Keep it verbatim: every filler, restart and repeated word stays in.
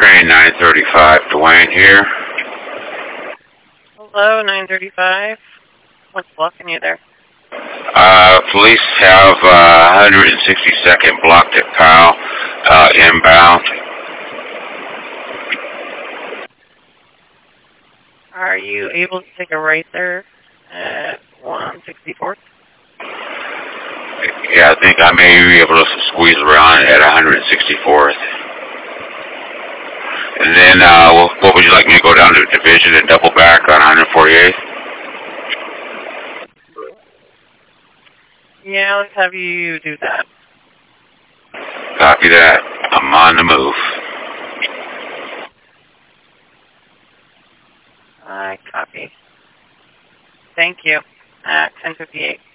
Train nine thirty-five, Dwayne here. Hello, nine thirty-five. What's blocking you there? Uh, police have uh, one hundred sixty-second blocked at Powell, uh, inbound. Are you able to take a right there at one sixty-fourth? Yeah, I think I may be able to squeeze around at one hundred sixty-fourth. And then, uh, what would you like me to go down to Division and double back on one forty-eighth? Yeah, let's have you do that. Copy that. I'm on the move. I copy. Thank you. At ten fifty-eight.